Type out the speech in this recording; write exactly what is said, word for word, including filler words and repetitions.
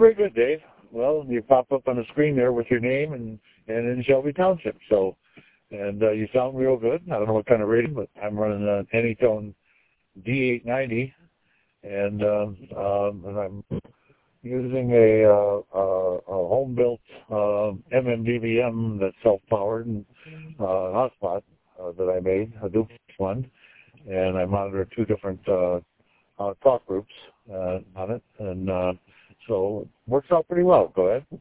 very good, Dave. Well, you pop up on the screen there with your name and, and in Shelby Township. So, and uh, you sound real good. I don't know what kind of rating, but I'm running an Anytone D eight ninety, and, um, um, and I'm using a, uh, uh, a home-built uh, M M D V M that's self-powered and uh, hotspot uh, that I made, a duplex one, and I monitor two different uh, uh, talk groups uh, on it, and uh, so it works out pretty well. Go ahead.